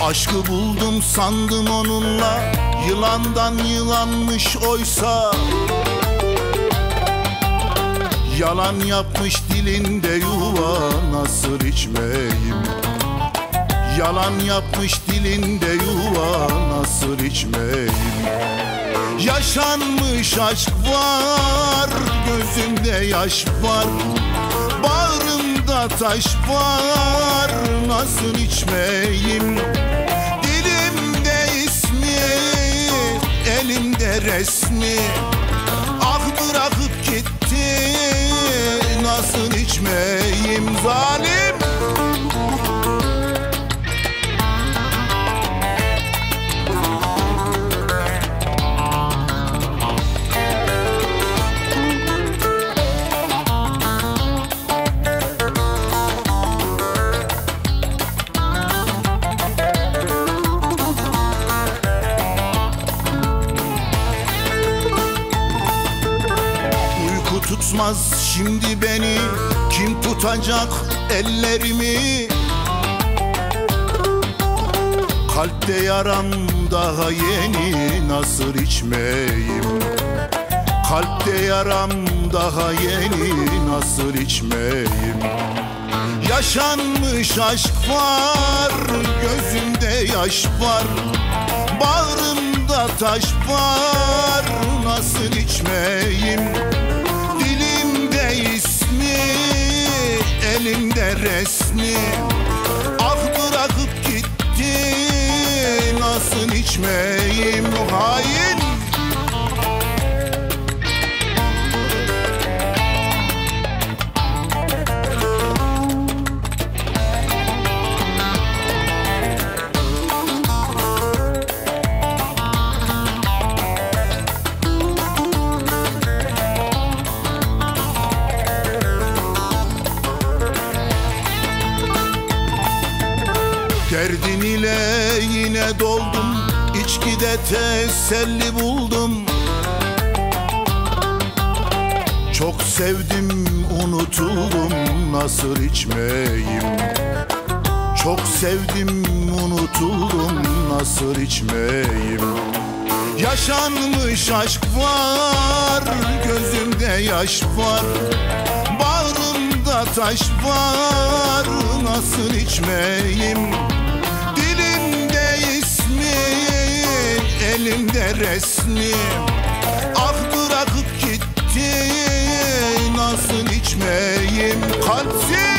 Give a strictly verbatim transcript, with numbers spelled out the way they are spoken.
Aşkı buldum sandım onunla, yılandan yılanmış oysa. Yalan yapmış dilinde yuva, nasıl içmeyim? Yalan yapmış dilinde yuva, nasıl içmeyim? Yaşanmış aşk var, gözümde yaş var, bağrımda taş var, nasıl içmeyim? Dilimde ismi, elimde resmi, ah bırakıp gitti, nasıl içmeyim zalim? Tutmaz şimdi beni, kim tutacak ellerimi? Kalpte yaram daha yeni, nasıl içmeyim? Kalpte yaram daha yeni, nasıl içmeyim? Yaşanmış aşk var, gözümde yaş var, bağrımda taş var, nasıl içmeyim? Elimde resmi, ah bırakıp gitti, nasıl içmeyim hain? Derdin ile yine doldum, içkide teselli buldum. Çok sevdim, unutuldum, nasıl içmeyim? Çok sevdim, unutuldum, nasıl içmeyim? Yaşanmış aşk var, gözümde yaş var, bağrımda taş var, nasıl içmeyim? Elimde resmi, ah bırakıp gitti, nasıl içmeyim? Kalpsiz